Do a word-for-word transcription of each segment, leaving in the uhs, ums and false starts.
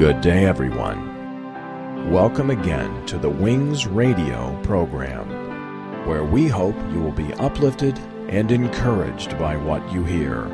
Good day, everyone. Welcome again to the Wings Radio program, where we hope you will be uplifted and encouraged by what you hear.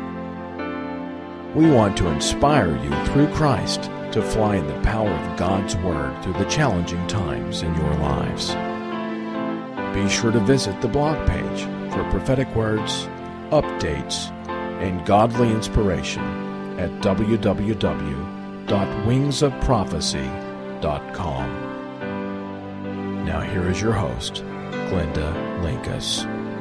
We want to inspire you through Christ to fly in the power of God's Word through the challenging times in your lives. Be sure to visit the blog page for prophetic words, updates, and godly inspiration at w w w dot wings of prophecy dot com. Now here is your host, Glenda Linkus.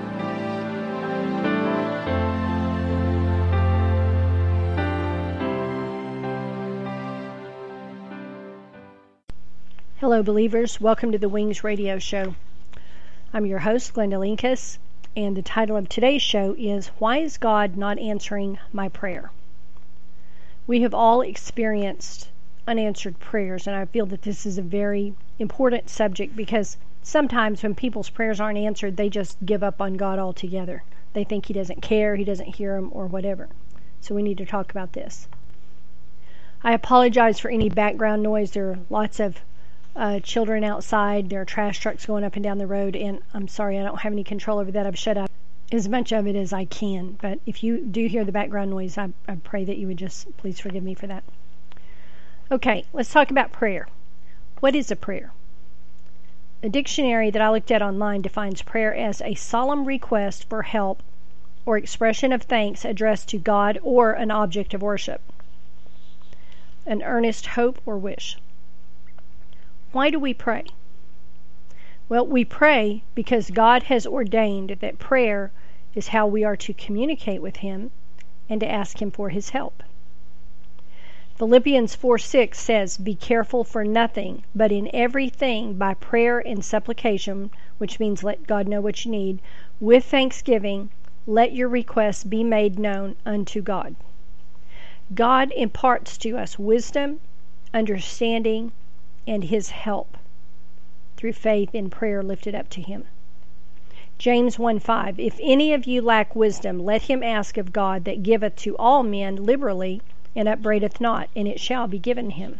Hello, believers. Welcome to the Wings Radio Show. I'm your host, Glenda Linkus, and the title of today's show is Why is God Not Answering My Prayer? We have all experienced unanswered prayers, and I feel that this is a very important subject because sometimes when people's prayers aren't answered, they just give up on God altogether. They think He doesn't care, He doesn't hear them, or whatever. So we need to talk about this. I apologize for any background noise. There are lots of uh, children outside. There are trash trucks going up and down the road, and I'm sorry, I don't have any control over that. I've shut up as much of it as I can, but if you do hear the background noise, I, I pray that you would just please forgive me for that. Okay, let's talk about prayer. What is a prayer? A dictionary that I looked at online defines prayer as a solemn request for help or expression of thanks addressed to God or an object of worship. An earnest hope or wish. Why do we pray? Well, we pray because God has ordained that prayer is how we are to communicate with Him and to ask Him for His help. Philippians four six says, "Be careful for nothing, but in everything by prayer and supplication," which means let God know what you need, "with thanksgiving, let your requests be made known unto God." God imparts to us wisdom, understanding, and His help through faith in prayer lifted up to Him. James one five, "If any of you lack wisdom, let him ask of God that giveth to all men liberally, and upbraideth not, and it shall be given him."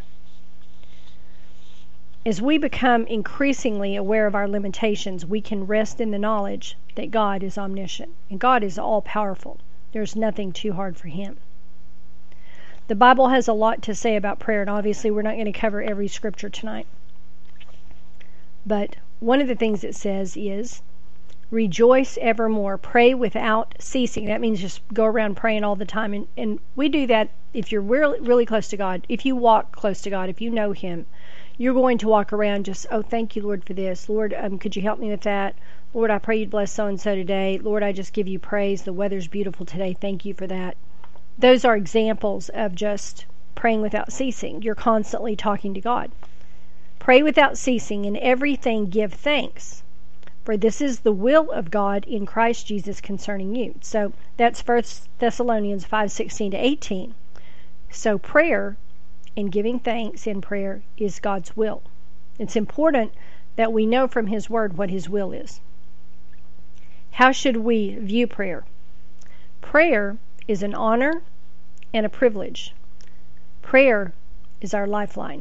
As we become increasingly aware of our limitations, we can rest in the knowledge that God is omniscient, and God is all-powerful. There's nothing too hard for Him. The Bible has a lot to say about prayer, and obviously we're not going to cover every scripture tonight. But one of the things it says is, rejoice evermore, pray without ceasing. That means just go around praying all the time. And, and we do that if you're really, really close to God. If you walk close to God, if you know Him, you're going to walk around just, oh, thank you, Lord, for this. Lord, um, could you help me with that? Lord, I pray you'd bless so-and-so today. Lord, I just give you praise. The weather's beautiful today. Thank you for that. Those are examples of just praying without ceasing. You're constantly talking to God. Pray without ceasing, in everything give thanks, for this is the will of God in Christ Jesus concerning you. So that's First Thessalonians five sixteen to eighteen. So prayer and giving thanks in prayer is God's will. It's important that we know from His Word what His will is. How should we view prayer? Prayer is an honor and a privilege. Prayer is our lifeline.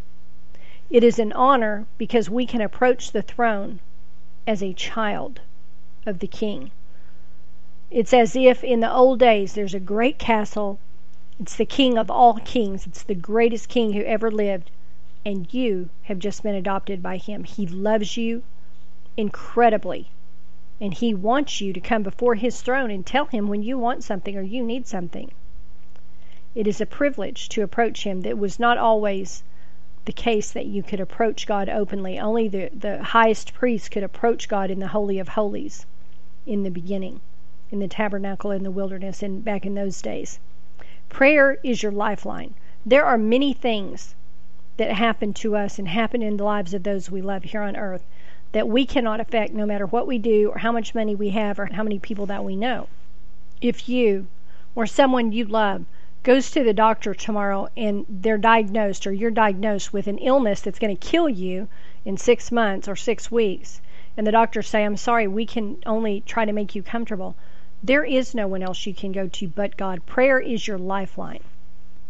It is an honor because we can approach the throne as a child of the King. It's as if in the old days there's a great castle. It's the King of all kings. It's the greatest king who ever lived, and you have just been adopted by Him. He loves you incredibly, and He wants you to come before His throne and tell Him when you want something or you need something. It is a privilege to approach Him. That was not always the case that you could approach God openly. Only the, the highest priest could approach God in the Holy of Holies in the beginning, in the tabernacle in the wilderness and back in those days. Prayer is your lifeline. There are many things that happen to us and happen in the lives of those we love here on earth that we cannot affect no matter what we do or how much money we have or how many people that we know. If you or someone you love goes to the doctor tomorrow and they're diagnosed or you're diagnosed with an illness that's going to kill you in six months or six weeks, and the doctors say, I'm sorry, we can only try to make you comfortable, there is no one else you can go to but God. Prayer is your lifeline.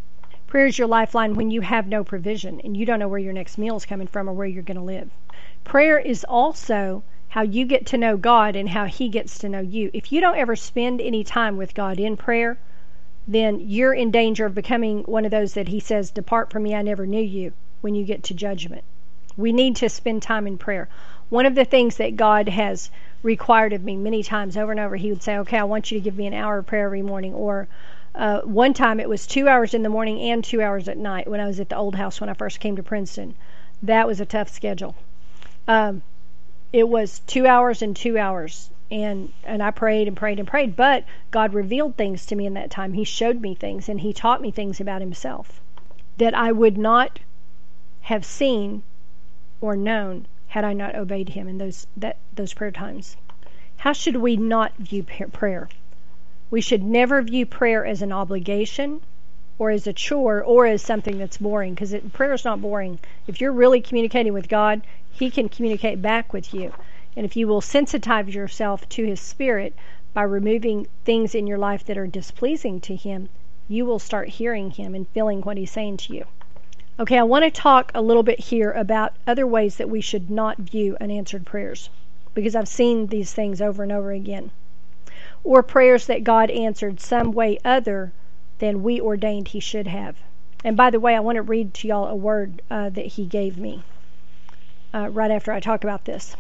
Prayer is your lifeline when you have no provision and you don't know where your next meal is coming from or where you're going to live. Prayer is also how you get to know God and how He gets to know you. If you don't ever spend any time with God in prayer, then you're in danger of becoming one of those that He says, "Depart from me, I never knew you," when you get to judgment. We need to spend time in prayer. One of the things that God has required of me many times over and over, He would say, "Okay, I want you to give me an hour of prayer every morning." Or uh, one time it was two hours in the morning and two hours at night when I was at the old house when I first came to Princeton. That was a tough schedule. Um, it was two hours and two hours. And and I prayed and prayed and prayed. But God revealed things to me in that time. He showed me things and He taught me things about Himself that I would not have seen or known had I not obeyed Him in those that those prayer times. How should we not view prayer? We should never view prayer as an obligation or as a chore or as something that's boring, because prayer is not boring. If you're really communicating with God, He can communicate back with you. And if you will sensitize yourself to His Spirit by removing things in your life that are displeasing to Him, you will start hearing Him and feeling what He's saying to you. Okay, I want to talk a little bit here about other ways that we should not view unanswered prayers, because I've seen these things over and over again. Or prayers that God answered some way other than we ordained He should have. And by the way, I want to read to y'all a word uh, that He gave me uh, right after I talk about this.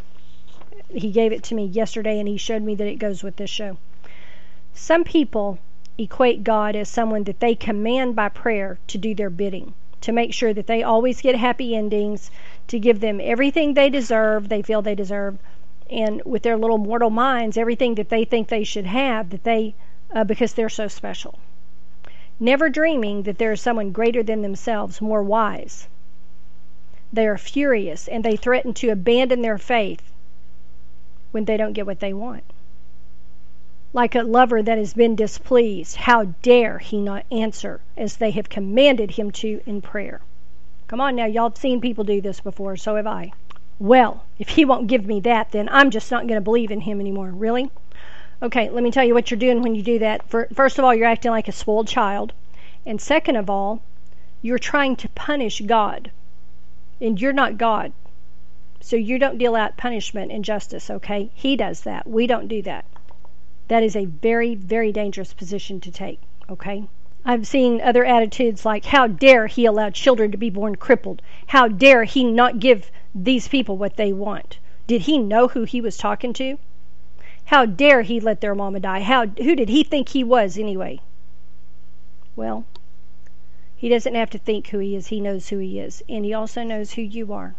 He gave it to me yesterday, and He showed me that it goes with this show. Some people equate God as someone that they command by prayer to do their bidding, to make sure that they always get happy endings, to give them everything they deserve, they feel they deserve, and with their little mortal minds, everything that they think they should have, that they, uh, because they're so special. Never dreaming that there is someone greater than themselves, more wise. They are furious, and they threaten to abandon their faith when they don't get what they want. Like a lover that has been displeased, how dare he not answer as they have commanded him to in prayer? Come on now, y'all have seen people do this before, so have I. Well, if he won't give me that, then I'm just not going to believe in him anymore. Really? Okay, let me tell you what you're doing when you do that. First of all, you're acting like a spoiled child. And second of all, you're trying to punish God. And you're not God. So you don't deal out punishment and justice, okay? He does that. We don't do that. That is a very, very dangerous position to take, okay? I've seen other attitudes like, how dare he allow children to be born crippled? How dare he not give these people what they want? Did he know who he was talking to? How dare he let their mama die? How who did he think he was anyway? Well, he doesn't have to think who he is. He knows who he is. And he also knows who you are.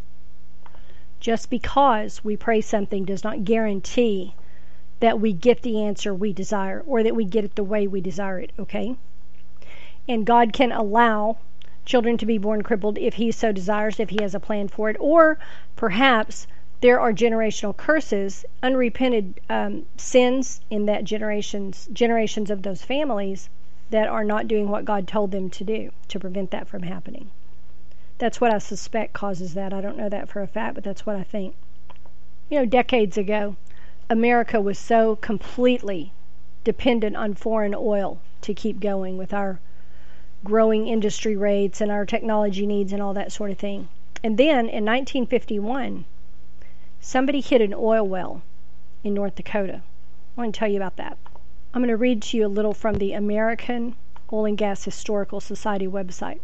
Just because we pray something does not guarantee that we get the answer we desire or that we get it the way we desire it, okay? And God can allow children to be born crippled if He so desires, if He has a plan for it. Or perhaps there are generational curses, unrepented um, sins in that generations, generations of those families that are not doing what God told them to do to prevent that from happening. That's what I suspect causes that. I don't know that for a fact, but that's what I think. You know, decades ago, America was so completely dependent on foreign oil to keep going with our growing industry rates and our technology needs and all that sort of thing. And then in nineteen fifty-one, somebody hit an oil well in North Dakota. I want to tell you about that. I'm going to read to you a little from the American Oil and Gas Historical Society website.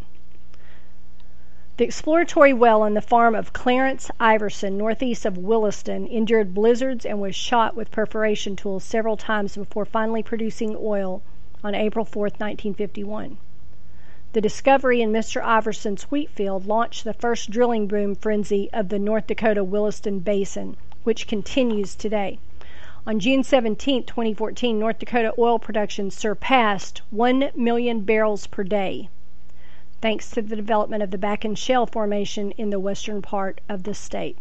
The exploratory well on the farm of Clarence Iverson, northeast of Williston, endured blizzards and was shot with perforation tools several times before finally producing oil on April fourth, nineteen fifty-one. The discovery in Mister Iverson's wheat field launched the first drilling boom frenzy of the North Dakota Williston Basin, which continues today. On June seventeenth, twenty fourteen, North Dakota oil production surpassed one million barrels per day, thanks to the development of the Bakken Shale Formation in the western part of the state.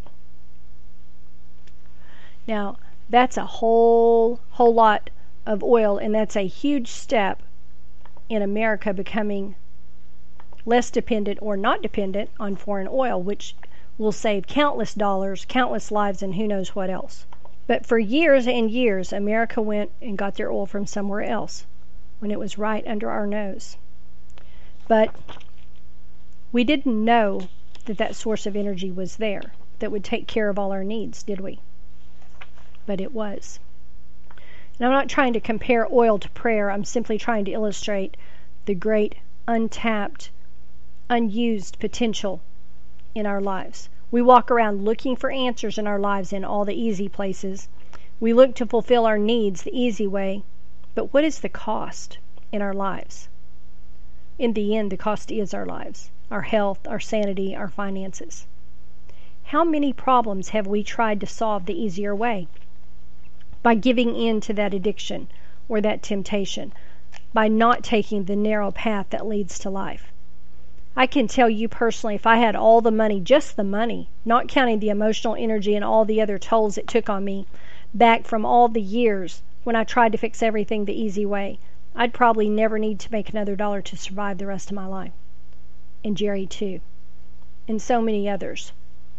Now, that's a whole, whole lot of oil, and that's a huge step in America becoming less dependent or not dependent on foreign oil, which will save countless dollars, countless lives, and who knows what else. But for years and years, America went and got their oil from somewhere else when it was right under our nose. But we didn't know that that source of energy was there that would take care of all our needs, did we? But it was. And I'm not trying to compare oil to prayer. I'm simply trying to illustrate the great untapped, unused potential in our lives. We walk around looking for answers in our lives in all the easy places. We look to fulfill our needs the easy way. But what is the cost in our lives? In the end, the cost is our lives, our health, our sanity, our finances. How many problems have we tried to solve the easier way? By giving in to that addiction or that temptation, by not taking the narrow path that leads to life. I can tell you personally, if I had all the money, just the money, not counting the emotional energy and all the other tolls it took on me, back from all the years when I tried to fix everything the easy way, I'd probably never need to make another dollar to survive the rest of my life. And Jerry too. And so many others.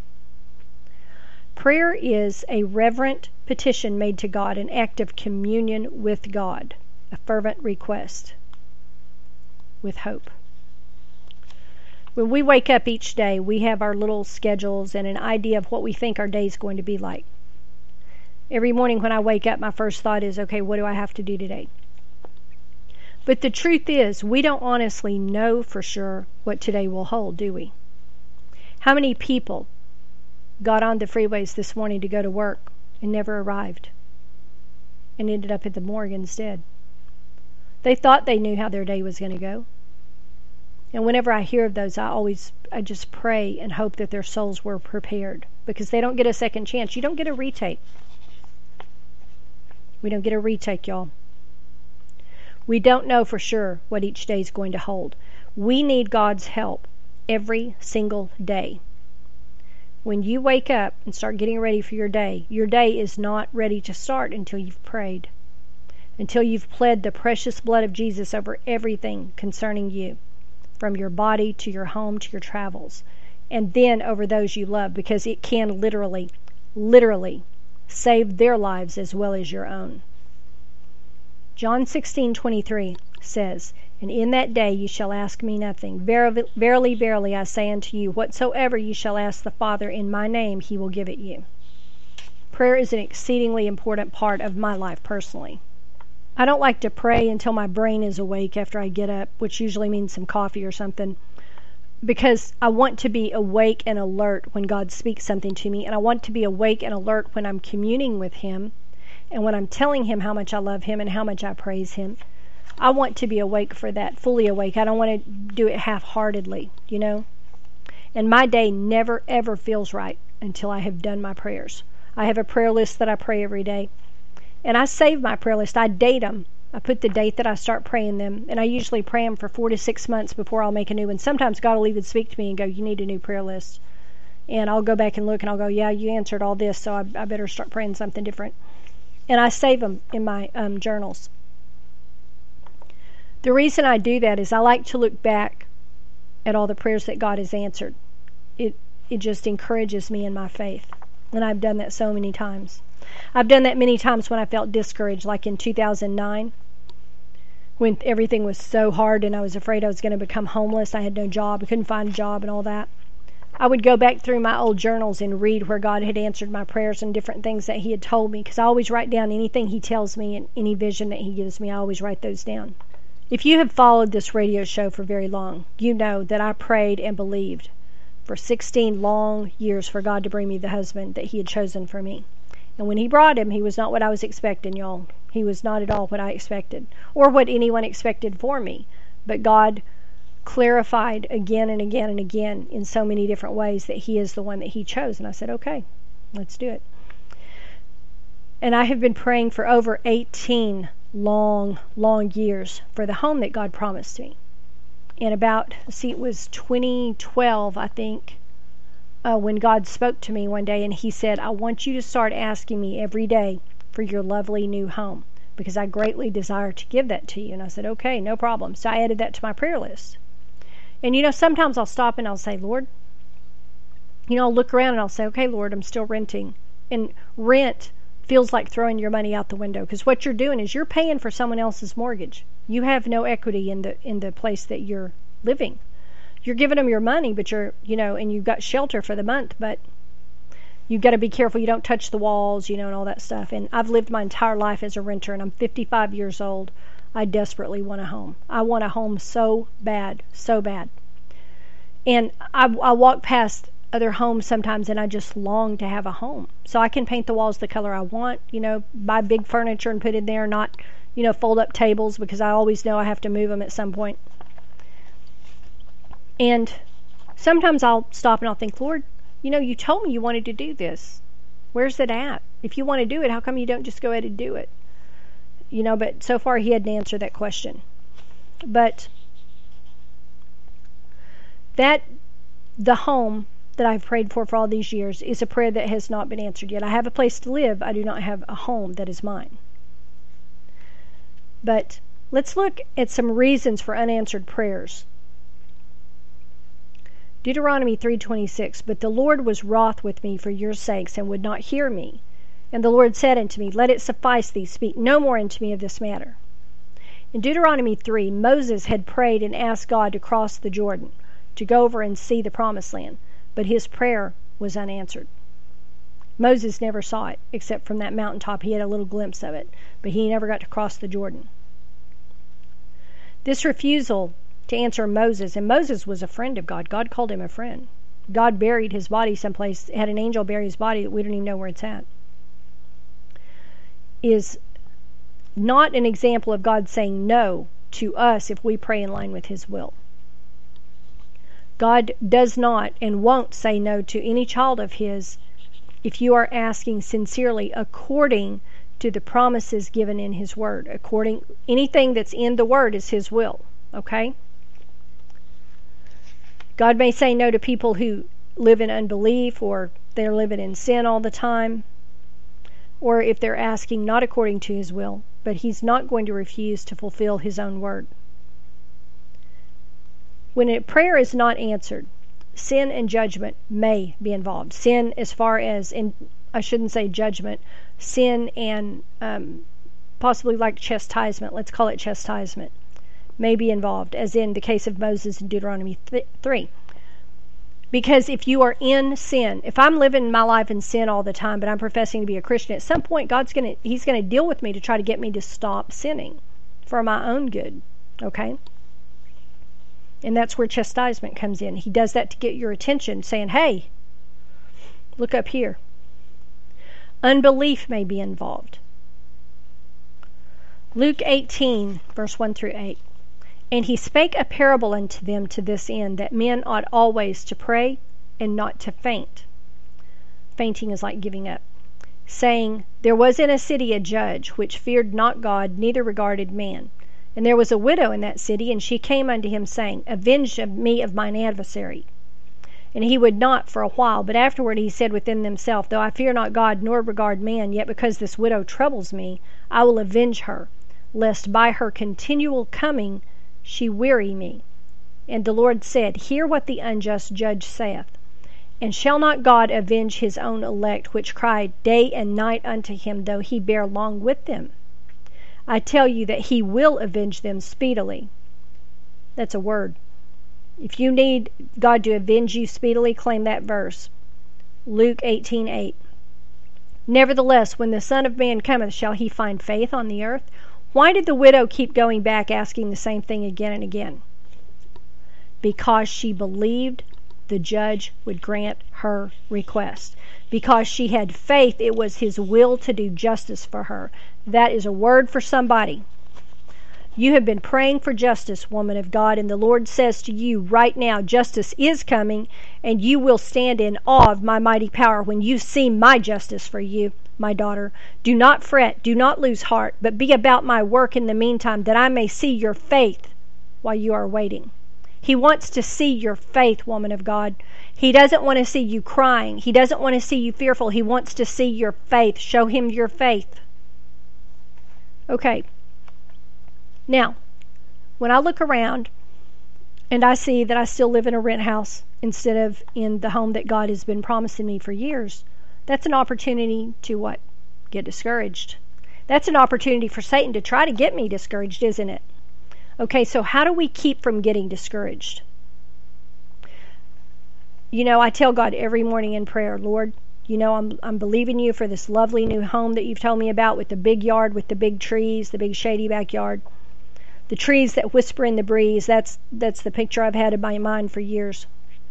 Prayer is a reverent petition made to God, an act of communion with God, a fervent request with hope. When we wake up each day, we have our little schedules and an idea of what we think our day is going to be like. Every morning when I wake up, my first thought is, okay, what do I have to do today? But the truth is, we don't honestly know for sure what today will hold, do we? How many people got on the freeways this morning to go to work and never arrived and ended up at the morgue instead? They thought they knew how their day was going to go. And whenever I hear of those, I always, I just pray and hope that their souls were prepared, because they don't get a second chance. You don't get a retake. We don't get a retake, y'all. We don't know for sure what each day is going to hold. We need God's help every single day. When you wake up and start getting ready for your day, your day is not ready to start until you've prayed, until you've pled the precious blood of Jesus over everything concerning you, from your body to your home to your travels, and then over those you love, because it can literally, literally save their lives as well as your own. John sixteen twenty-three says, "And in that day you shall ask me nothing. Verily, verily, verily, I say unto you, whatsoever you shall ask the Father in my name, he will give it you." Prayer is an exceedingly important part of my life personally. I don't like to pray until my brain is awake after I get up, which usually means some coffee or something, because I want to be awake and alert when God speaks something to me, and I want to be awake and alert when I'm communing with him, and when I'm telling him how much I love him and how much I praise him. I want to be awake for that, fully awake. I don't want to do it half-heartedly, you know. And my day never, ever feels right until I have done my prayers. I have a prayer list that I pray every day. And I save my prayer list. I date them. I put the date that I start praying them. And I usually pray them for four to six months before I'll make a new one. Sometimes God will even speak to me and go, you need a new prayer list. And I'll go back and look and I'll go, yeah, you answered all this, so I, I better start praying something different. And I save them in my um, journals. The reason I do that is I like to look back at all the prayers that God has answered. It it just encourages me in my faith. And I've done that so many times. I've done that many times when I felt discouraged, like in two thousand nine, when everything was so hard and I was afraid I was going to become homeless. I had no job. I couldn't find a job and all that. I would go back through my old journals and read where God had answered my prayers and different things that he had told me, because I always write down anything he tells me and any vision that he gives me. I always write those down. If you have followed this radio show for very long, you know that I prayed and believed for sixteen long years for God to bring me the husband that he had chosen for me. And when he brought him, he was not what I was expecting, y'all. He was not at all what I expected, or what anyone expected for me. But God clarified again and again and again in so many different ways that he is the one that he chose. And I said, okay, let's do it. And I have been praying for over eighteen long, long years for the home that God promised me. And about, see, it was twenty twelve, I think, uh, when God spoke to me one day and he said, I want you to start asking me every day for your lovely new home, because I greatly desire to give that to you. And I said, okay, no problem. So I added that to my prayer list. And you know, sometimes I'll stop and I'll say, Lord, you know, I'll look around and I'll say, okay, Lord, I'm still renting. And rent feels like throwing your money out the window, because what you're doing is you're paying for someone else's mortgage. You have no equity in the in the place that you're living. You're giving them your money, but you're, you know, and you've got shelter for the month, but you've got to be careful you don't touch the walls, you know, and all that stuff. And I've lived my entire life as a renter, and I'm fifty-five years old. I desperately want a home. I want a home so bad, so bad. And I, I walk past other homes sometimes, and I just long to have a home. So I can paint the walls the color I want, you know, buy big furniture and put in there, not, you know, fold up tables, because I always know I have to move them at some point. And sometimes I'll stop and I'll think, Lord, you know, you told me you wanted to do this. Where's it at? If you want to do it, how come you don't just go ahead and do it? You know, but so far he hadn't answered that question. But that, the home that I've prayed for for all these years is a prayer that has not been answered yet. I have a place to live. I do not have a home that is mine. But let's look at some reasons for unanswered prayers. Deuteronomy three twenty-six, but the Lord was wroth with me for your sakes, and would not hear me. And the Lord said unto me, let it suffice thee, speak no more unto me of this matter. In Deuteronomy three, Moses had prayed and asked God to cross the Jordan, to go over and see the promised land, but his prayer was unanswered. Moses never saw it, except from that mountaintop. He had a little glimpse of it, but he never got to cross the Jordan. This refusal to answer Moses, and Moses was a friend of God. God called him a friend. God buried his body someplace, had an angel bury his body that we don't even know where it's at, is not an example of God saying no to us if we pray in line with his will. God does not and won't say no to any child of his if you are asking sincerely according to the promises given in his word. According, anything that's in the word is his will. Okay? God may say no to people who live in unbelief, or they're living in sin all the time, or if they're asking not according to his will, but he's not going to refuse to fulfill his own word. When a prayer is not answered, sin and judgment may be involved. Sin as far as, in, I shouldn't say judgment, sin and um, possibly like chastisement, let's call it chastisement, may be involved, as in the case of Moses in Deuteronomy three. Because if you are in sin, if I'm living my life in sin all the time, but I'm professing to be a Christian, at some point God's gonna He's gonna deal with me to try to get me to stop sinning for my own good. Okay? And that's where chastisement comes in. He does that to get your attention, saying, hey, look up here. Unbelief may be involved. Luke eighteen, verse one through eight. And he spake a parable unto them to this end, that men ought always to pray and not to faint. Fainting is like giving up. Saying, there was in a city a judge, which feared not God, neither regarded man. And there was a widow in that city, and she came unto him, saying, avenge of me of mine adversary. And he would not for a while, but afterward he said within himself, though I fear not God, nor regard man, yet because this widow troubles me, I will avenge her, lest by her continual coming she weary me. And the Lord said, hear what the unjust judge saith. And shall not God avenge his own elect, which cry day and night unto him, though he bear long with them? I tell you that he will avenge them speedily. That's a word. If you need God to avenge you speedily, claim that verse. Luke eighteen eight. Nevertheless, when the Son of Man cometh, shall he find faith on the earth? Why did the widow keep going back asking the same thing again and again? Because she believed the judge would grant her request. Because she had faith it was his will to do justice for her. That is a word for somebody. You have been praying for justice, woman of God, and the Lord says to you right now, justice is coming, and you will stand in awe of my mighty power when you see my justice for you. My daughter, do not fret, do not lose heart, but be about my work in the meantime, that I may see your faith while you are waiting. He wants to see your faith, woman of God. He doesn't want to see you crying. He doesn't want to see you fearful. He wants to see your faith. Show him your faith. Okay. Now, when I look around and I see that I still live in a rent house instead of in the home that God has been promising me for years, that's an opportunity to what? Get discouraged. That's an opportunity for Satan to try to get me discouraged, isn't it? Okay, so how do we keep from getting discouraged? You know, I tell God every morning in prayer, Lord, you know, I'm I'm believing you for this lovely new home that you've told me about, with the big yard, with the big trees, the big shady backyard. The trees that whisper in the breeze, that's that's the picture I've had in my mind for years.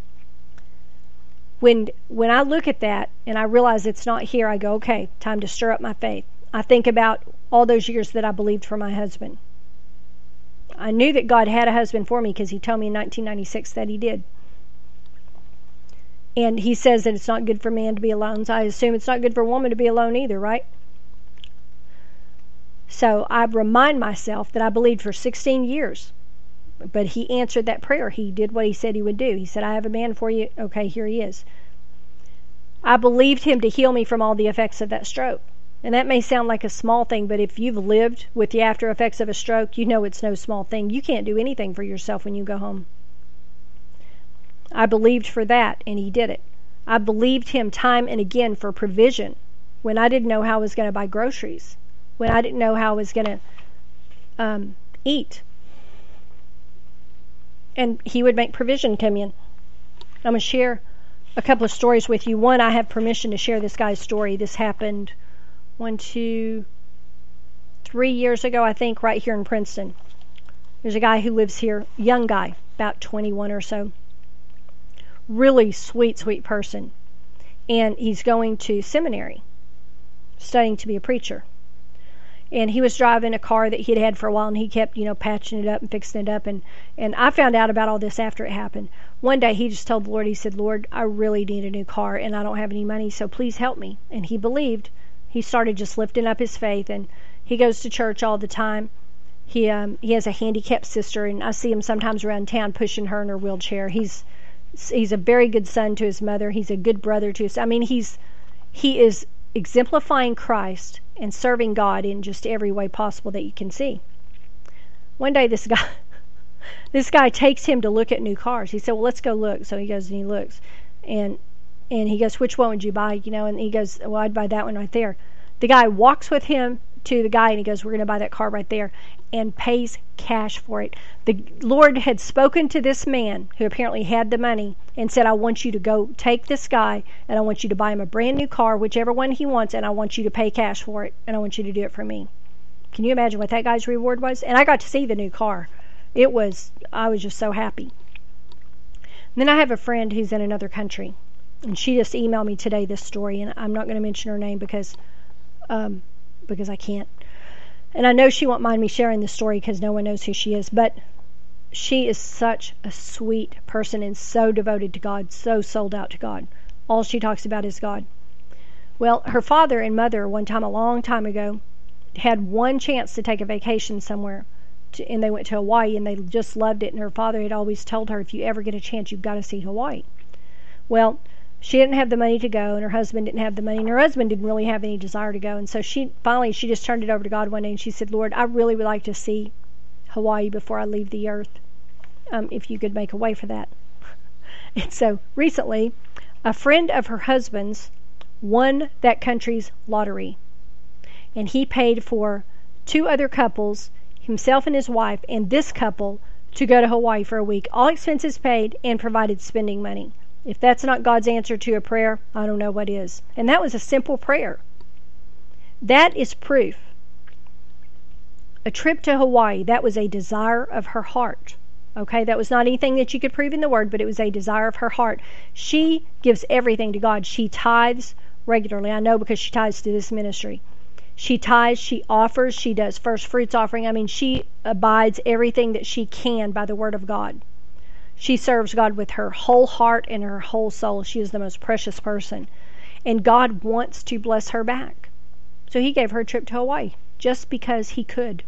When when I look at that and I realize it's not here, I go, okay, time to stir up my faith. I think about all those years that I believed for my husband. I knew that God had a husband for me because he told me in nineteen ninety-six that he did. And he says that it's not good for man to be alone, so I assume it's not good for a woman to be alone either, right? So I remind myself that I believed for sixteen years. But he answered that prayer. He did what he said he would do. He said, I have a man for you. Okay, here he is. I believed him to heal me from all the effects of that stroke. And that may sound like a small thing, but if you've lived with the after effects of a stroke, you know it's no small thing. You can't do anything for yourself when you go home. I believed for that, and he did it. I believed him time and again for provision when I didn't know how I was going to buy groceries, when I didn't know how I was going to um, eat. And he would make provision come in. I'm going to share a couple of stories with you. One, I have permission to share this guy's story. This happened one, two, three years ago, I think, right here in Princeton. There's a guy who lives here, young guy, about twenty-one or so. Really sweet, sweet person. And he's going to seminary, studying to be a preacher. And he was driving a car that he'd had for a while, and he kept, you know, patching it up and fixing it up. And, and I found out about all this after it happened. One day he just told the Lord, he said, Lord, I really need a new car, and I don't have any money, so please help me. And he believed. He started just lifting up his faith, and he goes to church all the time. He um, he has a handicapped sister, and I see him sometimes around town pushing her in her wheelchair. He's he's a very good son to his mother. He's a good brother to his. I mean, he's he is exemplifying Christ and serving God in just every way possible that you can see. One day, this guy this guy takes him to look at new cars. He said, "Well, let's go look." So he goes and he looks, and and he goes, "Which one would you buy?" You know, and he goes, "Well, I'd buy that one right there." The guy walks with him to the guy, and he goes, "We're going to buy that car right there," and pays cash for it. The Lord had spoken to this man who apparently had the money and said, I want you to go take this guy, and I want you to buy him a brand new car, whichever one he wants, and I want you to pay cash for it, and I want you to do it for me. Can you imagine what that guy's reward was? And I got to see the new car. It was, I was just so happy. And then I have a friend who's in another country, and she just emailed me today this story, and I'm not going to mention her name because um, because I can't. And I know she won't mind me sharing this story because no one knows who she is, but she is such a sweet person and so devoted to God, so sold out to God. All she talks about is God. Well, her father and mother, one time, a long time ago, had one chance to take a vacation somewhere, to, and they went to Hawaii, and they just loved it. And her father had always told her, if you ever get a chance, you've got to see Hawaii. Well, she didn't have the money to go, and her husband didn't have the money, and her husband didn't really have any desire to go. And so she finally, she just turned it over to God one day, and she said, Lord, I really would like to see Hawaii before I leave the earth, um, if you could make a way for that. And so recently, a friend of her husband's won that country's lottery, and he paid for two other couples, himself and his wife, and this couple, to go to Hawaii for a week, all expenses paid, and provided spending money. If that's not God's answer to a prayer, I don't know what is. And that was a simple prayer. That is proof. A trip to Hawaii, that was a desire of her heart. Okay, that was not anything that you could prove in the Word, but it was a desire of her heart. She gives everything to God. She tithes regularly. I know because she tithes to this ministry. She tithes, she offers, she does first fruits offering. I mean, she abides everything that she can by the Word of God. She serves God with her whole heart and her whole soul. She is the most precious person. And God wants to bless her back. So he gave her a trip to Hawaii just because he could.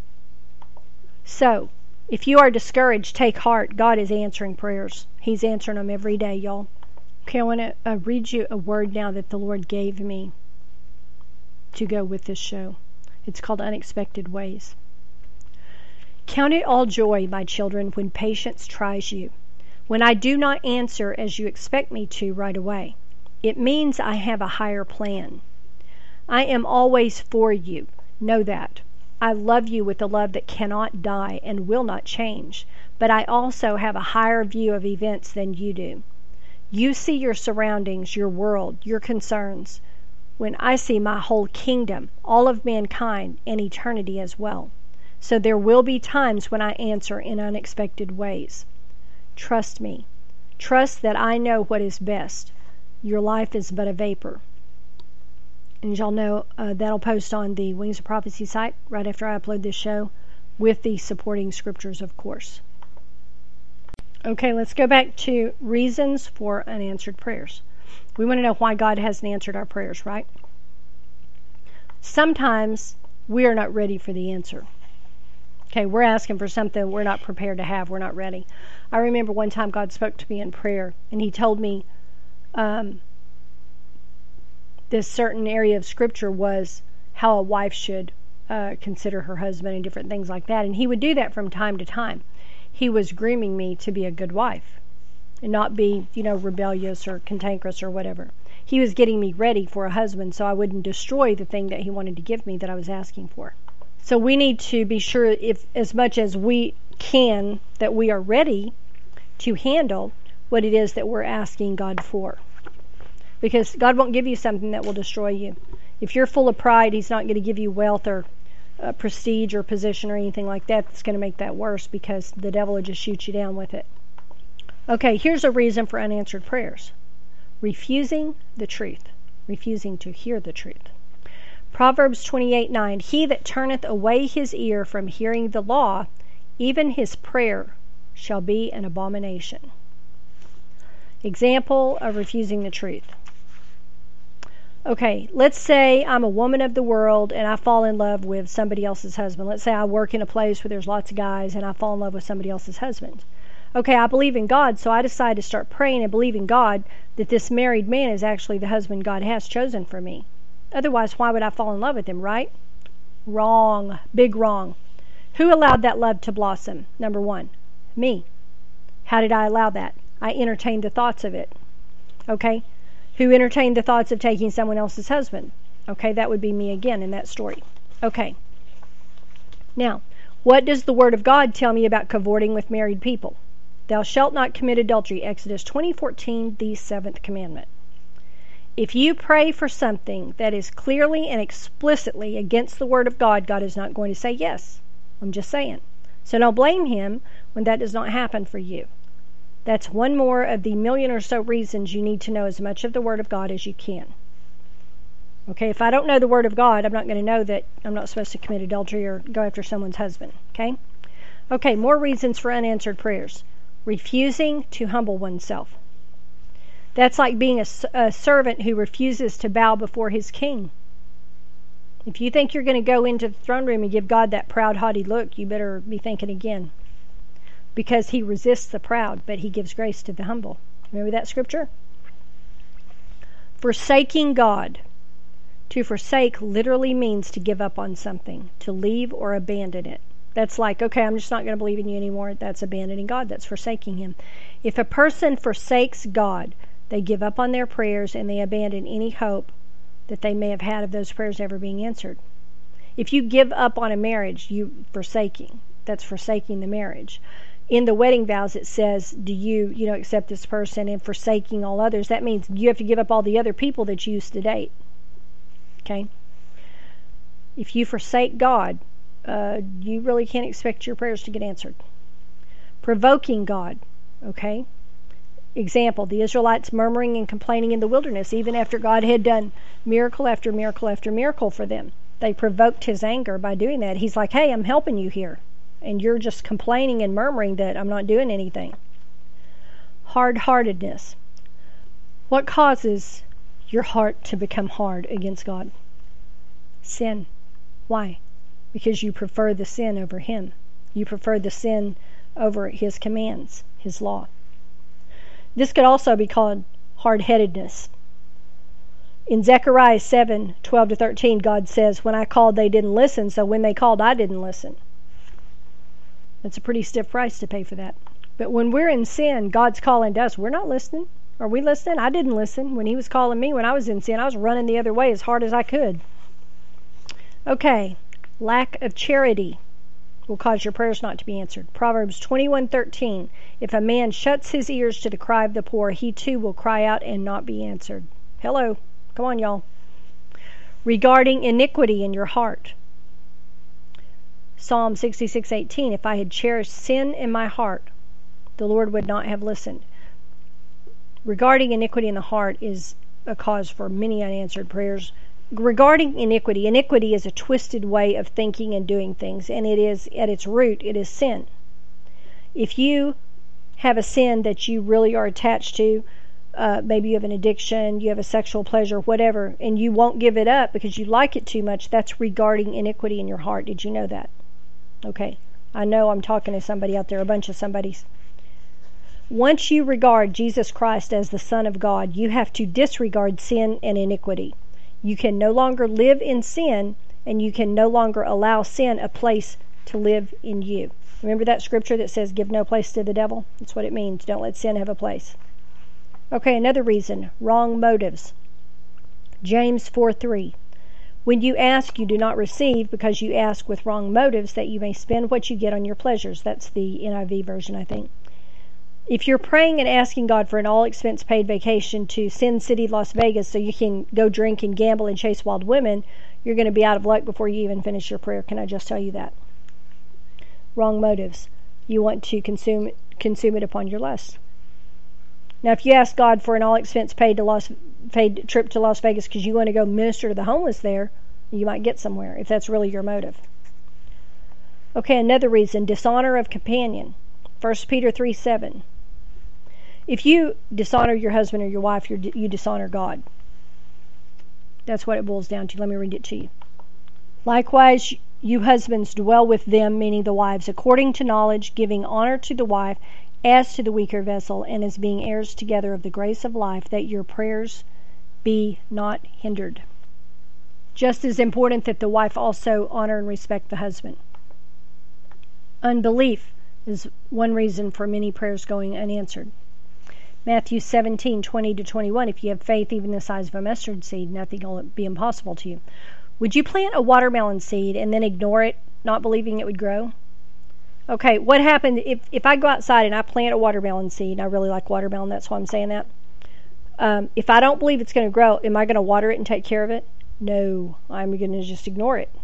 So, if you are discouraged, take heart. God is answering prayers. He's answering them every day, y'all. Okay, I want to uh, read you a word now that the Lord gave me to go with this show. It's called Unexpected Ways. Count it all joy, my children, when patience tries you, when I do not answer as you expect me to right away. It means I have a higher plan. I am always for you. Know that. I love you with a love that cannot die and will not change, but I also have a higher view of events than you do. You see your surroundings, your world, your concerns, when I see my whole kingdom, all of mankind, and eternity as well. So there will be times when I answer in unexpected ways. Trust me. Trust that I know what is best. Your life is but a vapor. And y'all know uh, that'll post on the Wings of Prophecy site right after I upload this show with the supporting scriptures, of course. Okay, let's go back to reasons for unanswered prayers. We want to know why God hasn't answered our prayers, right? Sometimes we are not ready for the answer. Okay, we're asking for something we're not prepared to have. We're not ready. I remember one time God spoke to me in prayer, and He told me um, this certain area of Scripture was how a wife should uh, consider her husband and different things like that. And He would do that from time to time. He was grooming me to be a good wife and not be, you know, rebellious or cantankerous or whatever. He was getting me ready for a husband so I wouldn't destroy the thing that He wanted to give me that I was asking for. So we need to be sure, if as much as we can, that we are ready to handle what it is that we're asking God for. Because God won't give you something that will destroy you. If you're full of pride, He's not going to give you wealth or uh, prestige or position or anything like that that's going to make that worse, because the devil will just shoot you down with it. Okay, here's a reason for unanswered prayers. Refusing the truth. Refusing to hear the truth. Proverbs twenty-eight nine, He that turneth away his ear from hearing the law, even his prayer shall be an abomination. Example of refusing the truth. Okay, let's say I'm a woman of the world and I fall in love with somebody else's husband. Let's say I work in a place where there's lots of guys and I fall in love with somebody else's husband. Okay, I believe in God, so I decide to start praying and believing God that this married man is actually the husband God has chosen for me. Otherwise, why would I fall in love with him, right? Wrong. Big wrong. Who allowed that love to blossom? Number one, me. How did I allow that? I entertained the thoughts of it. Okay? Who entertained the thoughts of taking someone else's husband? Okay, that would be me again in that story. Okay. Now, what does the Word of God tell me about cavorting with married people? Thou shalt not commit adultery. Exodus twenty fourteen, the seventh commandment. If you pray for something that is clearly and explicitly against the Word of God, God is not going to say yes. I'm just saying. So don't blame Him when that does not happen for you. That's one more of the million or so reasons you need to know as much of the Word of God as you can. Okay, if I don't know the Word of God, I'm not going to know that I'm not supposed to commit adultery or go after someone's husband. Okay? Okay, more reasons for unanswered prayers. Refusing to humble oneself. That's like being a, a servant who refuses to bow before his king. If you think you're going to go into the throne room and give God that proud, haughty look, you better be thinking again. Because He resists the proud, but He gives grace to the humble. Remember that scripture? Forsaking God. To forsake literally means to give up on something, to leave or abandon it. That's like, okay, I'm just not going to believe in you anymore. That's abandoning God. That's forsaking Him. If a person forsakes God, they give up on their prayers and they abandon any hope that they may have had of those prayers ever being answered. If you give up on a marriage, you forsaking. That's forsaking the marriage. In the wedding vows, it says, do you, you know, accept this person and forsaking all others? That means you have to give up all the other people that you used to date. Okay? If you forsake God, uh, you really can't expect your prayers to get answered. Provoking God. Okay? Example, the Israelites murmuring and complaining in the wilderness, even after God had done miracle after miracle after miracle for them. They provoked His anger by doing that. He's like, hey, I'm helping you here. And you're just complaining and murmuring that I'm not doing anything. Hard-heartedness. What causes your heart to become hard against God? Sin. Why? Because you prefer the sin over Him. You prefer the sin over His commands, His law. This could also be called hard-headedness. In Zechariah seven twelve to thirteen, God says, when I called, they didn't listen, so when they called, I didn't listen. That's a pretty stiff price to pay for that. But when we're in sin, God's calling to us. We're not listening. Are we listening? I didn't listen. When He was calling me when I was in sin, I was running the other way as hard as I could. Okay. Lack of charity will cause your prayers not to be answered. Proverbs twenty-one thirteen. If a man shuts his ears to the cry of the poor, he too will cry out and not be answered. Hello. Come on, y'all. Regarding iniquity in your heart. Psalm sixty-six eighteen. If I had cherished sin in my heart, the Lord would not have listened. Regarding iniquity in the heart is a cause for many unanswered prayers. Regarding iniquity, iniquity is a twisted way of thinking and doing things, and it is, at its root, it is sin. If you have a sin that you really are attached to, uh, maybe you have an addiction, you have a sexual pleasure, whatever, and you won't give it up because you like it too much, that's regarding iniquity in your heart. Did you know that? Okay. I know I'm talking to somebody out there, a bunch of somebodies. Once you regard Jesus Christ as the Son of God, you have to disregard sin and iniquity. You can no longer live in sin, and you can no longer allow sin a place to live in you. Remember that scripture that says, give no place to the devil? That's what it means. Don't let sin have a place. Okay, another reason, wrong motives. James four three. When you ask, you do not receive, because you ask with wrong motives, that you may spend what you get on your pleasures. That's the N I V version, I think. If you're praying and asking God for an all-expense-paid vacation to Sin City, Las Vegas, so you can go drink and gamble and chase wild women, you're going to be out of luck before you even finish your prayer. Can I just tell you that? Wrong motives. You want to consume consume it upon your lust. Now, if you ask God for an all-expense-paid to Las paid trip to Las Vegas because you want to go minister to the homeless there, you might get somewhere if that's really your motive. Okay, another reason, dishonor of companion. First Peter three seven. If you dishonor your husband or your wife, you're, you dishonor God. That's what it boils down to. Let me read it to you. Likewise, you husbands dwell with them, meaning the wives, according to knowledge, giving honor to the wife as to the weaker vessel, and as being heirs together of the grace of life, that your prayers be not hindered. Just as important that the wife also honor and respect the husband. Unbelief is one reason for many prayers going unanswered. Matthew seventeen twenty to twenty-one. If you have faith even the size of a mustard seed, nothing will be impossible to you. Would you plant a watermelon seed and then ignore it, not believing it would grow? Okay, what happened if, if I go outside and I plant a watermelon seed, and I really like watermelon, that's why I'm saying that. Um, if I don't believe it's going to grow, am I going to water it and take care of it? No, I'm going to just ignore it.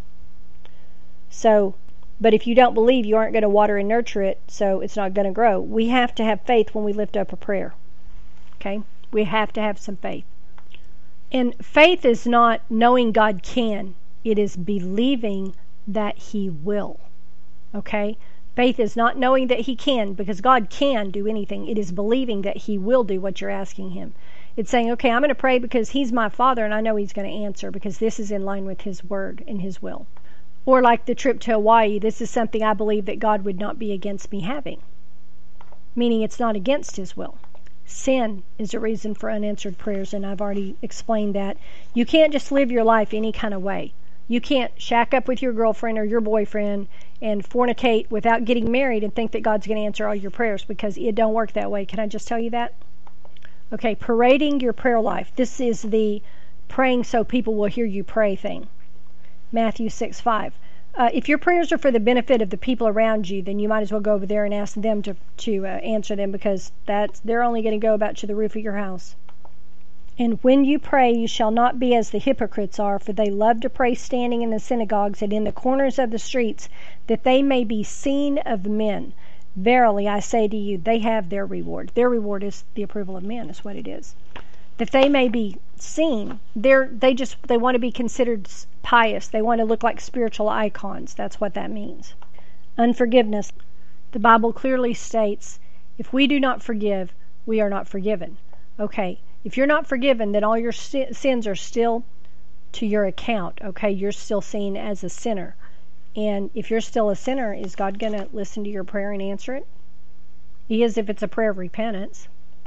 So, but if you don't believe, you aren't going to water and nurture it, so it's not going to grow. We have to have faith when we lift up a prayer. Okay? We have to have some faith. And faith is not knowing God can. It is believing that He will. Okay? Faith is not knowing that He can, because God can do anything. It is believing that He will do what you're asking Him. It's saying, okay, I'm going to pray because He's my Father and I know He's going to answer because this is in line with His word and His will. Or like the trip to Hawaii, this is something I believe that God would not be against me having. Meaning it's not against His will. Sin is a reason for unanswered prayers, and I've already explained that. You can't just live your life any kind of way. You can't shack up with your girlfriend or your boyfriend and fornicate without getting married and think that God's going to answer all your prayers, because it don't work that way. Can I just tell you that? Okay, parading your prayer life. This is the praying so people will hear you pray thing. Matthew six five. Uh, if your prayers are for the benefit of the people around you, then you might as well go over there and ask them to, to uh, answer them, because that's, they're only going to go about to the roof of your house. And when you pray, you shall not be as the hypocrites are, for they love to pray standing in the synagogues and in the corners of the streets, that they may be seen of men. Verily, I say to you, they have their reward. Their reward is the approval of men, is what it is. That they may be seen. They're, they just, they want to be considered pious. They want to look like spiritual icons. That's what that means. Unforgiveness. The Bible clearly states, if we do not forgive, we are not forgiven. Okay, if you're not forgiven, then all your sins are still to your account. Okay, you're still seen as a sinner. And if you're still a sinner, is God going to listen to your prayer and answer it? He is if it's a prayer of repentance.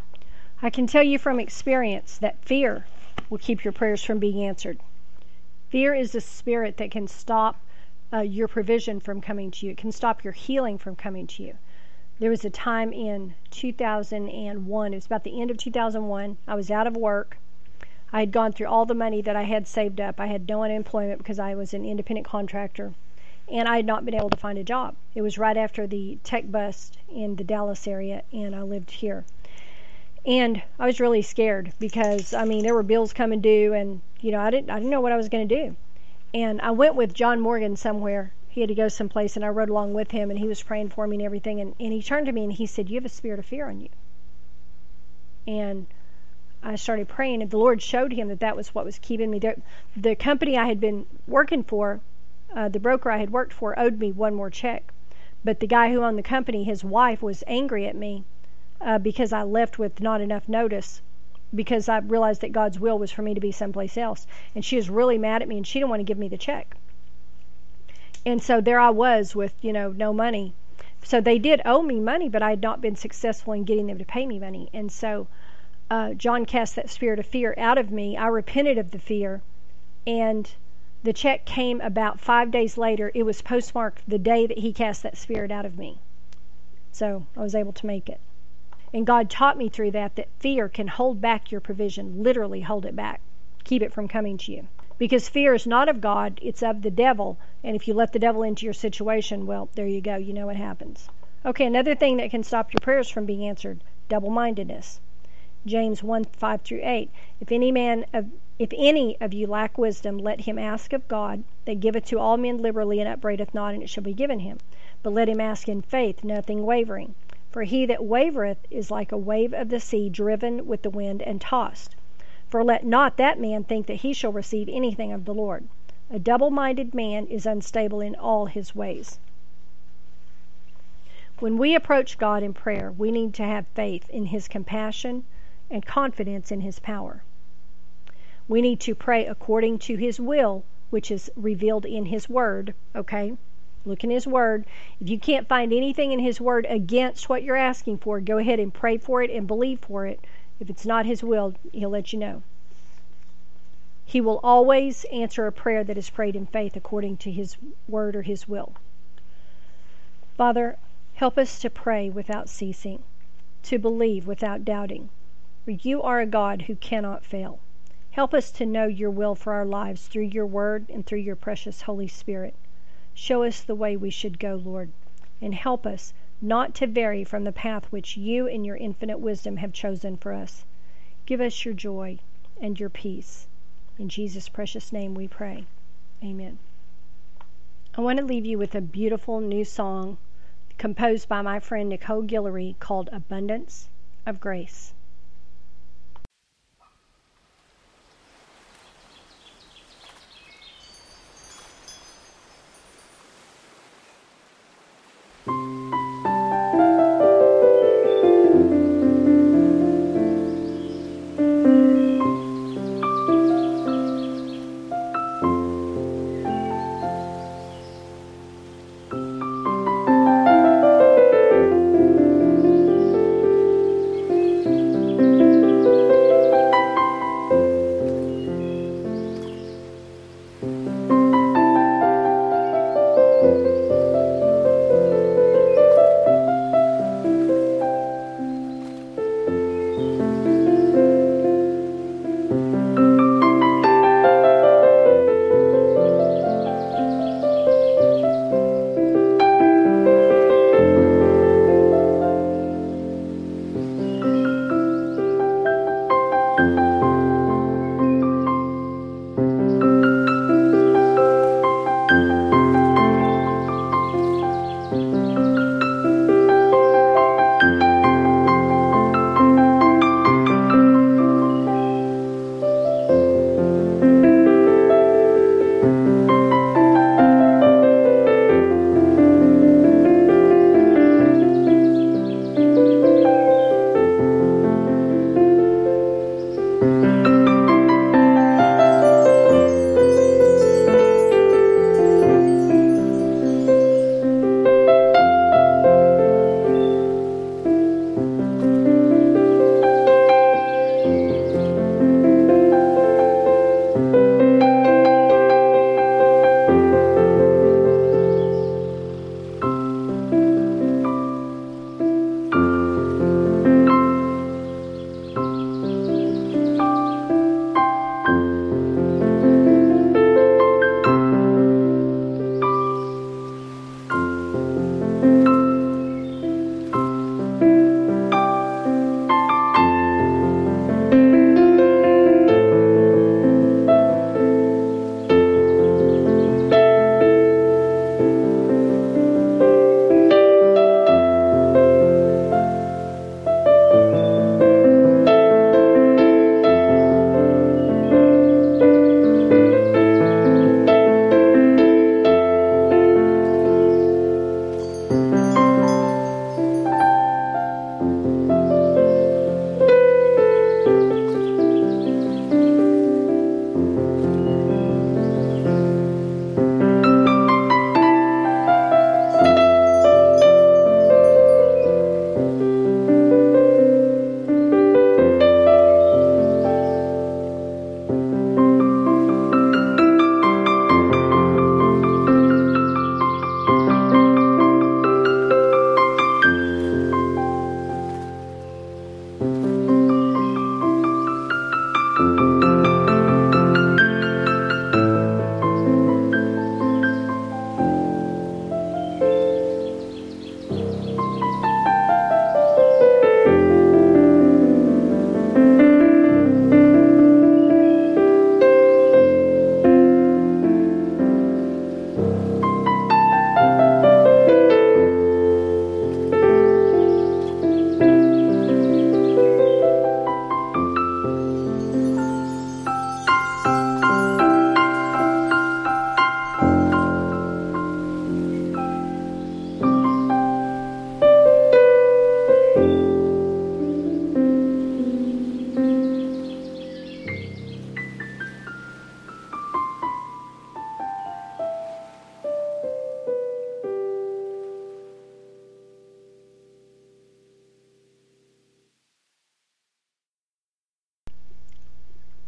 I can tell you from experience that fear will keep your prayers from being answered. Fear is a spirit that can stop uh, your provision from coming to you. It can stop your healing from coming to you. There was a time in two thousand one, it was about the end of two thousand one, I was out of work. I had gone through all the money that I had saved up. I had no unemployment because I was an independent contractor. and I had not been able to find a job. It was right after the tech bust in the Dallas area, and I lived here. And I was really scared because, I mean, there were bills coming due, and, you know, I didn't, I didn't know what I was going to do. And I went with John Morgan somewhere. He had to go someplace, and I rode along with him, and he was praying for me and everything. And, and he turned to me, and he said, "You have a spirit of fear on you." And I started praying, and the Lord showed him that that was what was keeping me there. The company I had been working for, uh, the broker I had worked for, owed me one more check. But the guy who owned the company, his wife, was angry at me uh, because I left with not enough notice, because I realized that God's will was for me to be someplace else. And she was really mad at me, and she didn't want to give me the check. And so there I was with, you know, no money. So they did owe me money, but I had not been successful in getting them to pay me money. And so uh, John cast that spirit of fear out of me. I repented of the fear, and the check came about five days later. It was postmarked the day that he cast that spirit out of me. So I was able to make it. And God taught me through that that fear can hold back your provision, literally hold it back, keep it from coming to you. Because fear is not of God, it's of the devil. And if you let the devil into your situation, well, there you go. You know what happens. Okay, another thing that can stop your prayers from being answered, double-mindedness. James one, five through eight. If any man of if any of you lack wisdom, let him ask of God, that giveth to all men liberally and upbraideth not, and it shall be given him. But let him ask in faith, nothing wavering. For he that wavereth is like a wave of the sea, driven with the wind and tossed. For let not that man think that he shall receive anything of the Lord. A double-minded man is unstable in all his ways. When we approach God in prayer, we need to have faith in his compassion and confidence in his power. We need to pray according to his will, which is revealed in his word, okay? Look in his word. If you can't find anything in his word against what you're asking for, go ahead and pray for it and believe for it. If it's not his will, he'll let you know. He will always answer a prayer that is prayed in faith according to his word or his will. Father, help us to pray without ceasing, to believe without doubting. For you are a God who cannot fail. Help us to know your will for our lives through your word and through your precious Holy Spirit. Show us the way we should go, Lord, and help us not to vary from the path which you in your infinite wisdom have chosen for us. Give us your joy and your peace. In Jesus' precious name we pray. Amen. I want to leave you with a beautiful new song composed by my friend Nicole Guillory called Abundance of Grace.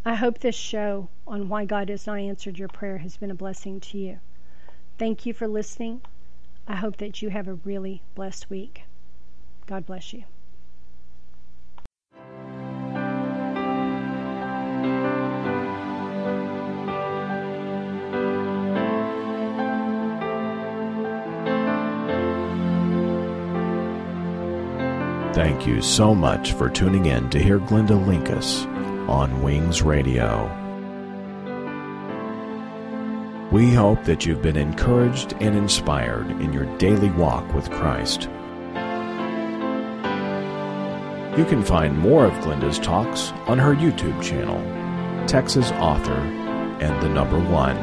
I hope this show on why God has not answered your prayer has been a blessing to you. Thank you for listening. I hope that you have a really blessed week. God bless you. Thank you so much for tuning in to hear Glenda Linkus on Wings Radio. We hope that you've been encouraged and inspired in your daily walk with Christ. You can find more of Glenda's talks on her YouTube channel, Texas Author and the Number One.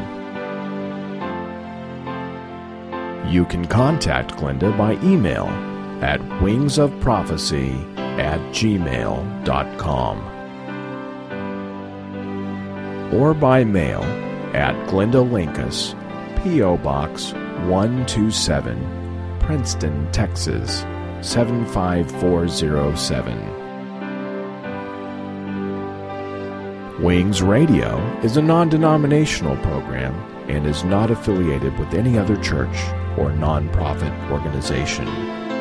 You can contact Glenda by email at wingsofprophecy at gmail dot com or by mail at Glenda Linkus, P O. Box one two seven, Princeton, Texas seven five four zero seven. Wings Radio is a non-denominational program and is not affiliated with any other church or nonprofit organization.